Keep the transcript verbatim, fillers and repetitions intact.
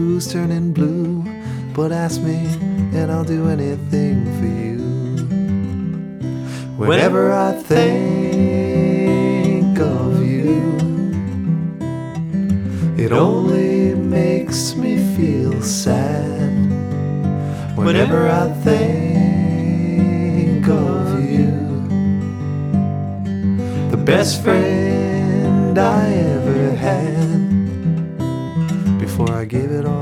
Blue's turning blue, but ask me and I'll do anything for you. Whenever I think of you, it only makes me feel sad. Whenever I think of you, the best friend I ever had, before I gave it all